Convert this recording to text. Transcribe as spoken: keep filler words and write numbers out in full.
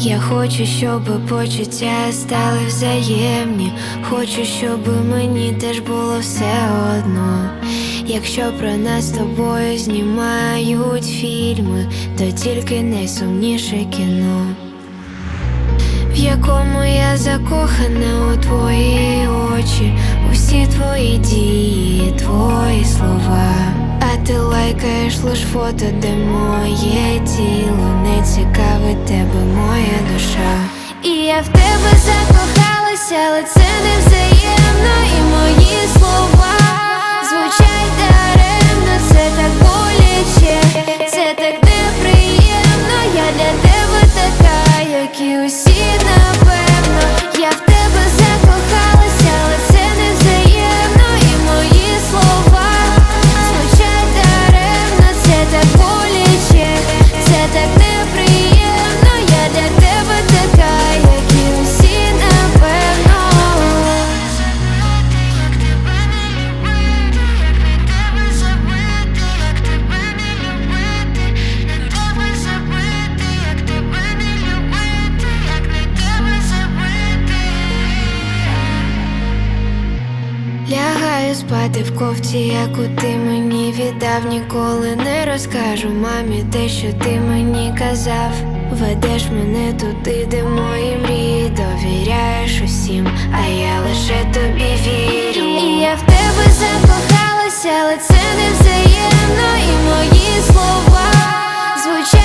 Я хочу, щоб почуття стали взаємні. Хочу, щоб мені теж було все одно. Якщо про нас з тобою знімають фільми, то тільки найсумніше кіно, в якому я закохана у твої очі, усі твої дії, твої слова. А ти лайкаєш лиш фото, де моє тіло, не цікавить тебе моя душа. І я в тебе закохалася, але це не взаємно. І мої слова звучать даремно. Це так боляче, це так неприємно. Я для тебе така, як і усі, напевно. Я в тебе закохалася, але це не взаємно. І мої слова звучать даремно. Це так боляче, це так неприємно. Я для тебе така, як і усі, напевно. Лягаю спати в кофті, яку ти мені віддав. Ніколи не розкажу мамі те, що ти мені казав. Ведеш мене туди, де мої мрії, довіряєш усім, а я лише тобі вірю. І я в тебе закохалася, але це не взаємно. І мої слова звучать